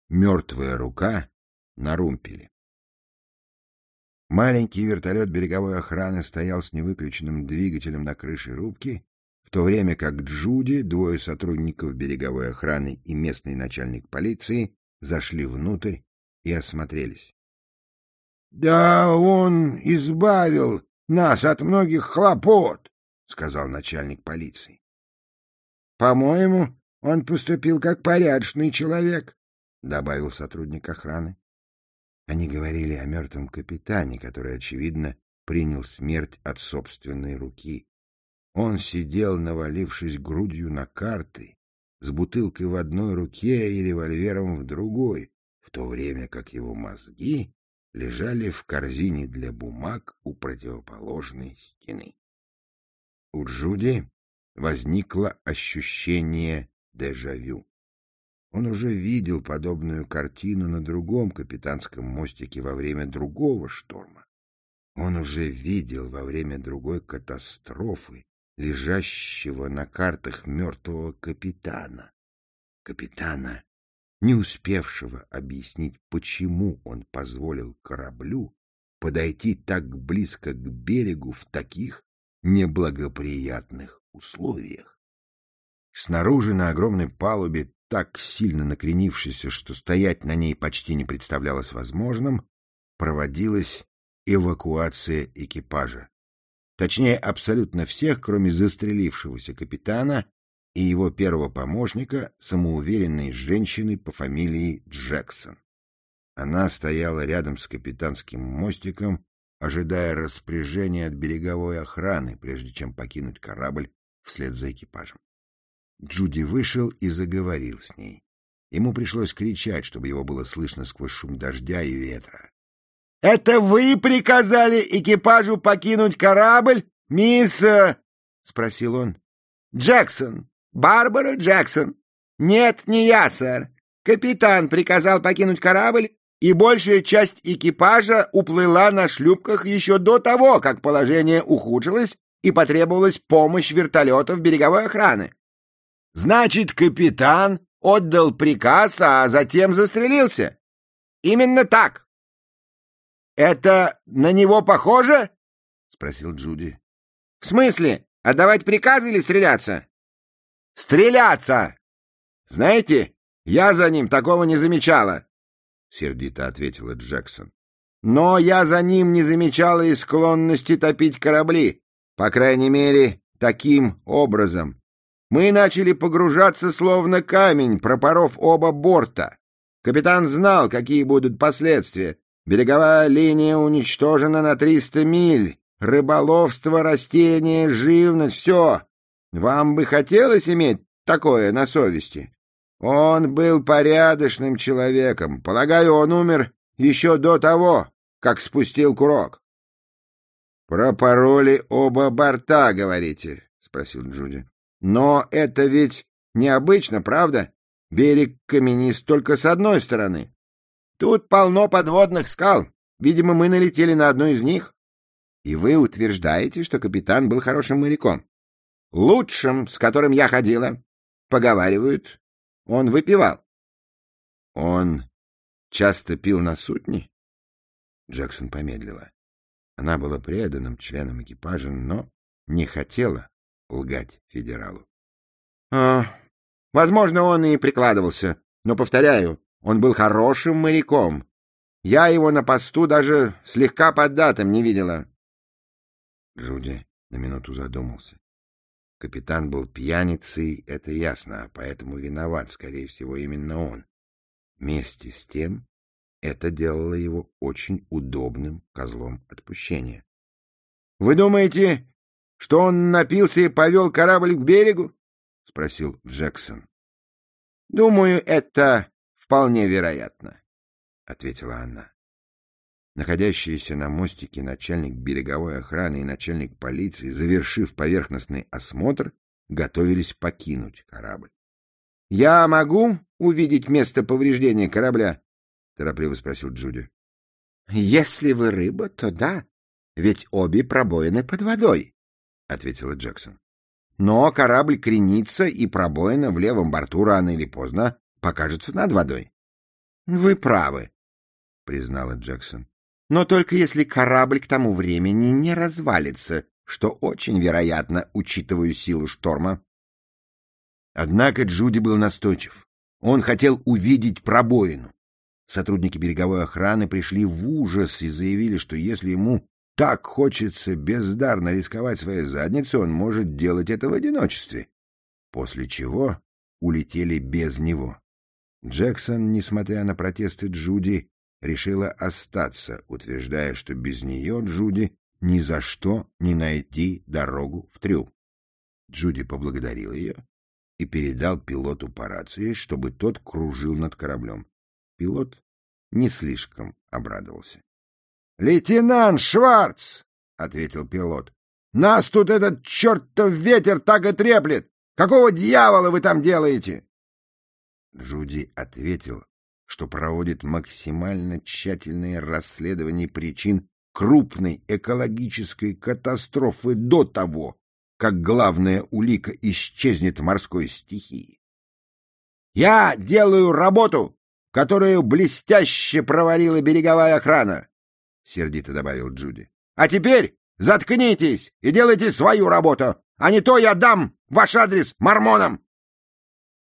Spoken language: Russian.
мертвая рука на румпеле. Маленький вертолет береговой охраны стоял с невыключенным двигателем на крыше рубки, в то время как Джуди, двое сотрудников береговой охраны и местный начальник полиции зашли внутрь и осмотрелись. — Да он избавил нас от многих хлопот, — сказал начальник полиции. — По-моему, он поступил как порядочный человек, — добавил сотрудник охраны. Они говорили о мертвом капитане, который, очевидно, принял смерть от собственной руки. Он сидел, навалившись грудью на карты, с бутылкой в одной руке и револьвером в другой, в то время как его мозги лежали в корзине для бумаг у противоположной стены. У Джуди возникло ощущение дежавю. Он уже видел подобную картину на другом капитанском мостике во время другого шторма. Он уже видел во время другой катастрофы лежащего на картах мертвого капитана. Капитана, не успевшего объяснить, почему он позволил кораблю подойти так близко к берегу в таких неблагоприятных условиях. Снаружи на огромной палубе, так сильно накренившейся, что стоять на ней почти не представлялось возможным, проводилась эвакуация экипажа. Точнее, абсолютно всех, кроме застрелившегося капитана и его первого помощника, самоуверенной женщины по фамилии Джексон. Она стояла рядом с капитанским мостиком, ожидая распоряжения от береговой охраны, прежде чем покинуть корабль вслед за экипажем. Джуди вышел и заговорил с ней. Ему пришлось кричать, чтобы его было слышно сквозь шум дождя и ветра. — Это вы приказали экипажу покинуть корабль, мисс... — спросил он. — Джексон. Барбара Джексон. — Нет, не я, сэр. Капитан приказал покинуть корабль, и большая часть экипажа уплыла на шлюпках еще до того, как положение ухудшилось и потребовалась помощь вертолетов береговой охраны. — Значит, капитан отдал приказ, а затем застрелился? — Именно так. — Это на него похоже? — спросил Джуди. — В смысле, отдавать приказы или стреляться? — Стреляться! Знаете, я за ним такого не замечала, — сердито ответила Джексон. — Но я за ним не замечала и склонности топить корабли, по крайней мере, таким образом. Мы начали погружаться словно камень, пропоров оба борта. Капитан знал, какие будут последствия. Береговая линия уничтожена на 300 миль. Рыболовство, растения, живность — все. Вам бы хотелось иметь такое на совести? Он был порядочным человеком. Полагаю, он умер еще до того, как спустил курок. — Пропороли оба борта, говорите? — спросил Джуди. — Но это ведь необычно, правда? Берег каменист только с одной стороны. Тут полно подводных скал. Видимо, мы налетели на одну из них. И вы утверждаете, что капитан был хорошим моряком? Лучшим, с которым я ходила. Поговаривают, он выпивал. Он часто пил на судне? Джексон помедлила. Она была преданным членом экипажа, но не хотела лгать федералу. Возможно, он и прикладывался, но, повторяю, он был хорошим моряком. Я его на посту даже слегка поддатым не видела. Джуди на минуту задумался. Капитан был пьяницей, это ясно, а поэтому виноват, скорее всего, именно он. Вместе с тем, это делало его очень удобным козлом отпущения. — Вы думаете, что он напился и повел корабль к берегу? — спросил Джексон. — Думаю, это вполне вероятно, — ответила она. Находящиеся на мостике начальник береговой охраны и начальник полиции, завершив поверхностный осмотр, готовились покинуть корабль. — Я могу увидеть место повреждения корабля? — торопливо спросил Джуди. — Если вы рыба, то да, ведь обе пробоины под водой, — ответила Джексон. — Но корабль кренится, и пробоина в левом борту рано или поздно покажется над водой. Вы правы, признала Джексон. Но только если корабль к тому времени не развалится, что очень вероятно, учитывая силу шторма. Однако Джуди был настойчив. Он хотел увидеть пробоину. Сотрудники береговой охраны пришли в ужас и заявили, что если ему так хочется бездарно рисковать своей задницей, он может делать это в одиночестве. После чего улетели без него. Джексон, несмотря на протесты Джуди, решила остаться, утверждая, что без нее Джуди ни за что не найти дорогу в трюм. Джуди поблагодарил ее и передал пилоту по рации, чтобы тот кружил над кораблем. Пилот не слишком обрадовался. — Лейтенант Шварц! — ответил пилот. — Нас тут этот чертов ветер так и треплет! Какого дьявола вы там делаете? Джуди ответил, что проводит максимально тщательное расследование причин крупной экологической катастрофы до того, как главная улика исчезнет в морской стихии. «Я делаю работу, которую блестяще провалила береговая охрана», — сердито добавил Джуди. «А теперь заткнитесь и делайте свою работу, а не то я дам ваш адрес мормонам».